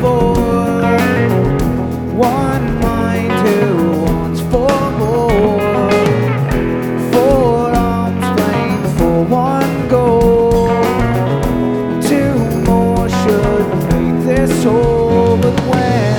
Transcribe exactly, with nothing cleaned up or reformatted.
four. One mind who wants four more. Four arms playing for one goal. Two more should make this whole, but when